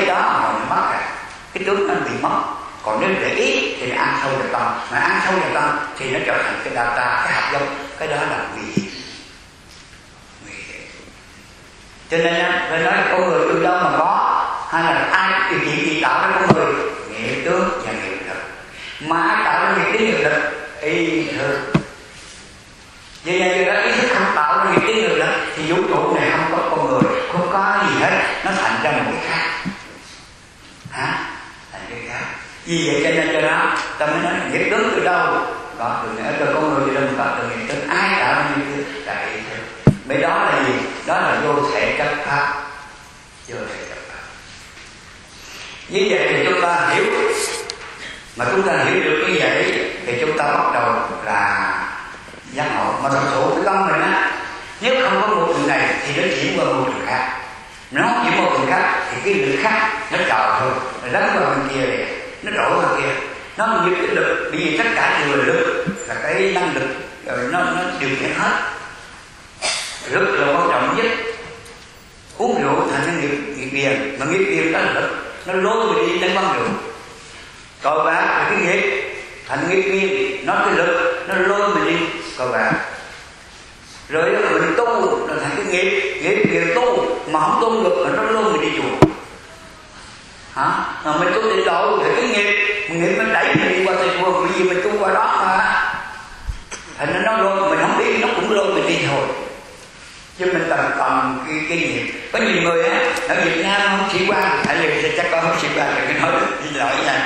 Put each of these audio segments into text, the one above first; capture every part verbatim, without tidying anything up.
cái đó mà nó mất rồi, cái tướng nó bị mất. Còn nếu để ý thì nó ăn sâu vào tâm, mà ăn sâu vào tâm thì nó trở thành cái data, cái hạt giống, cái đó là nguy hiểm. Nguy hiểm. Cho nên phải nói là con người từ đâu mà có, hay là ai điều kiện gì tạo ra con người? Nghiệp tướng và nghiệp lực. Mà ai tạo ra nghiệp tiếng nghiệp lực? Ý thức. Vậy là giờ đó ý thức không tạo ra nghiệp tiếng nghiệp lực thì vũ trụ này không có con người, không có gì hết, nó thành ra một cái khác. Hả? Thành cái khác. Vì vậy cho nên cho đó ta mới nói nghiệp tướng từ đâu? Có từ ở từ con người từ đâu có từ nghiệp tướng. Ai tạo ra nghiệp tướng? Là ý thức. Vậy đó là gì? Đó là vô thể chất pháp. Vô thể chất pháp. Như vậy thì chúng ta hiểu, mà chúng ta hiểu được như vậy thì chúng ta bắt đầu là giác ngộ. Mà thật sự cái tâm mình á, nếu không có một trường này thì nó chuyển qua một trường khác. Nó chuyển qua một trường khác thì cái lực khác nó trào thôi, nó đánh vào bên kia này, nó đổ vào kia. Nó như cái lực, bởi vì tất cả đều là lực, là cái năng lực, nó, nó điều khiển hết. Lực là quan trọng nhất. Uống rượu thành cái nghiệp, nghiệp viền, mà nghiệp viền đó là lực, nó lôi mình đi đánh băng rượu. Cờ bạc là cái nghiệp, thành nghiệp viên, nó cái lực, nó lôi mình đi cờ bạc. Rồi đó mình tu, rồi thành cái nghiệp, nghiệp việc tu, mà không tu được, nó lôi mình đi chùa. Hả? Mà mình tu tịnh độ thì cái nghiệp, nghiệp nó đẩy mình đi qua tây chùa, bởi vì mình tu qua đó mà. Thành nên nó lôi, mình không đi, nó cũng lôi mình đi thôi. Chứ mình tầm tầm cái, cái nghiệp. Có nhiều người á, ở Việt Nam không sĩ quan, ở đây chắc có không sĩ quan, thì nói đi lỗi nha.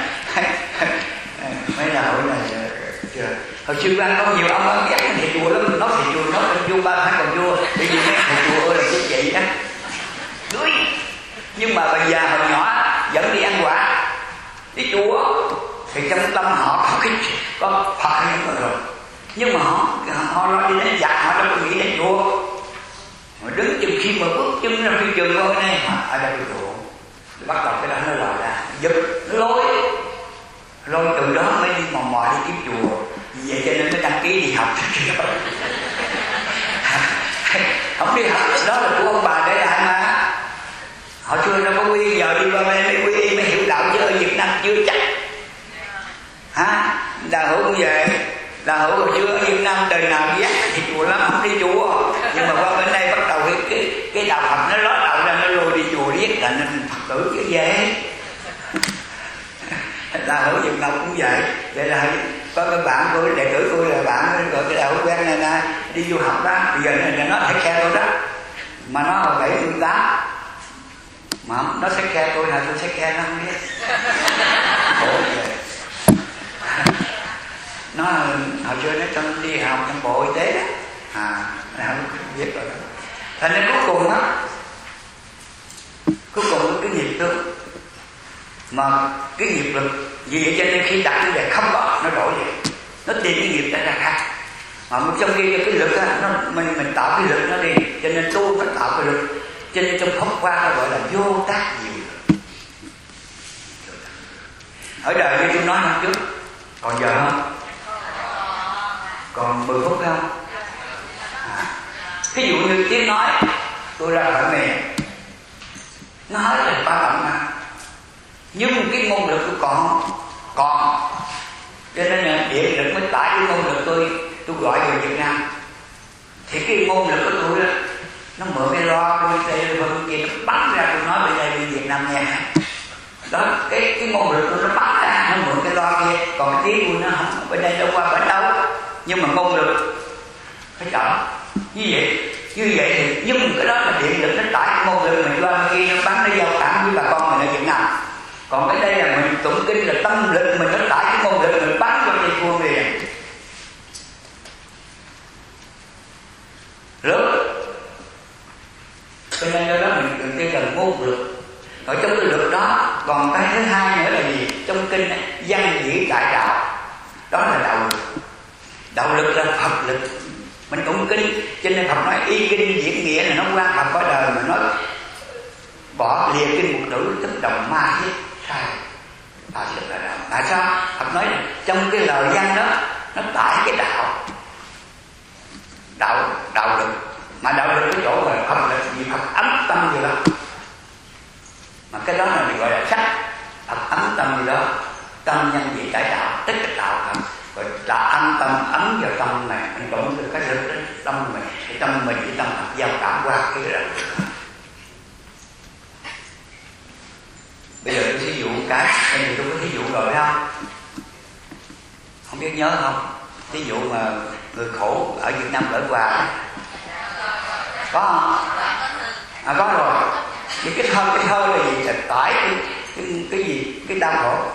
Mấy nào hồi này chưa? Hồi xưa quan có nhiều ông ông dắt mình thầy chùa lắm, nói thầy chùa nói con vua ba hai con vua, bởi vì mấy thầy chùa ơi là cái vậy đó. Đuối. Nhưng mà bây giờ hồi nhỏ vẫn đi ăn quả, đi chùa thì trong tâm họ có cái có Phật hay không rồi, nhưng mà họ họ nói đi đến giặc, họ đâu có nghĩ đến chùa. Mà đứng chừng khi mà bước chân ra phi trường qua bên này, ở đây chùa, bắt đầu cái đó nó lòi ra, giật, nó lối. Rồi từ đó mới đi mò mò đi kiếm chùa. Vì vậy cho nên mới đăng ký đi học. Không đi học đó là của ông bà để lại mà. Họ chưa đâu có quy, giờ đi qua bên mới quy mới hiểu đạo, chứ ở Việt Nam chưa chắc. Hả? Đà Hữu cũng vậy. Đà Hữu hồi chưa ở Việt Nam đời nào dắt thì chùa lắm, không đi chùa. Nhưng mà qua bên đây bắt đầu cái cái, cái đạo Phật nó lót đầu ra, nó lôi đi chùa riết là nên Phật tử chứ vậy. Đà Hữu Việt Nam cũng vậy. Vậy là có cái bạn tôi, đệ tử tôi là bạn gọi cái đạo quen này nè, đi du học đó, bây giờ này nó thấy khe tôi đó, mà nó hồi bảy mươi tám, mà nó sẽ khe tôi là tôi sẽ khe nó không biết. Khổ vậy. Nó hồi xưa nó cho đi học trong bộ y tế đó, à, nó không biết rồi đó. Thành nên cuối cùng á, cuối cùng cái nghiệp tướng, mà cái nghiệp lực. Vì vậy cho nên khi đặt cái đề không có, nó đổi vậy, nó tìm cái nghiệp ra khác. Mà trong khi cái lực á, nó mình mình tạo cái lực nó đi, cho nên tu phải tạo cái lực. Cho nên trong pháp qua nó gọi là vô tác diệu lực. Ở đời như tôi nói năm trước, còn giờ không? Còn mười phút không? À. Ví dụ như tiếng nói, tôi ra khỏi miệng, nói là ba tận mà, nhưng cái ngôn lực tôi còn còn cho nên là điện lực mới tải cái ngôn lực tôi tôi gọi về Việt Nam. Thì cái ngôn lực của tôi đó, nó mượn cái loa tôi đây bên kia, nó bắn ra, tôi nói bên đây bên Việt Nam nghe đó, cái cái ngôn lực tôi nó bắn ra, nó mượn cái loa kia, còn cái tiếng tôi nó không bên đây đâu qua bên đâu, nhưng mà ngôn lực phải chọn như vậy. Như vậy thì nhưng cái đó là điện lực, nó tải cái ngôn lực mình loa kia, nó bắn, nó giao cảm với bà con mình ở Việt Nam. Còn cái đây là mình tụng kinh là tâm lực mình, nó tải cái ngôn lực mình bắn vào cái khuôn liền lớn. Cho nên do đó mình đừng cái cần ngôn lực. Ở trong cái lực đó còn cái thứ hai nữa là gì? Trong kinh ấy, văn dĩ đại đạo, đó là đạo lực. Đạo lực là Phật lực. Mình tụng kinh cho nên Phật nói y kinh diễn nghĩa là nó quan Phật có đời, mà nói bỏ lìa kinh một tử tức đồng ma hết. Sai. Tại sao là đạo? Tại sao? Phật nói là trong cái lời văn đó nó tải cái đạo, đạo đạo lực. Mà đạo lực cái chỗ là Phật lực, vì Phật ấm tâm vậy đó. mà cái đó là mình gọi là sắc ấm ấm tâm gì đó, tâm nhân vị cải tạo, tất cả tạo thành gọi là an tâm ấm vào tâm này, mình cũng được cái lực đến tâm mình, cái tâm mình với tâm Phật giao cảm qua cái là bây giờ tôi ví dụ một cái, bây giờ tôi có ví dụ rồi phải không? Không biết nhớ không? Ví dụ mà người khổ ở Việt Nam gửi quà có không? À có rồi. Thì cái thơ cái thơ là gì? Là tải cái, cái, cái gì? Cái đau khổ.